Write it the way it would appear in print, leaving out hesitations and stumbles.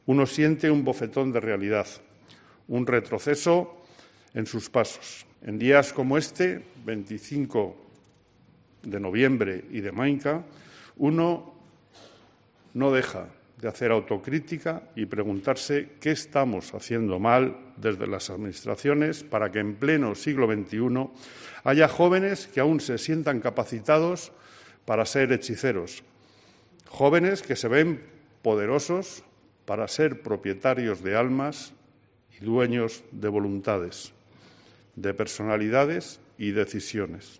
Uno siente un bofetón de realidad, un retroceso en sus pasos. En días como este, 25 de noviembre y de Mainca, uno no deja de hacer autocrítica y preguntarse qué estamos haciendo mal desde las administraciones para que en pleno siglo XXI haya jóvenes que aún se sientan capacitados para ser hechiceros, jóvenes que se ven poderosos para ser propietarios de almas y dueños de voluntades, de personalidades y decisiones.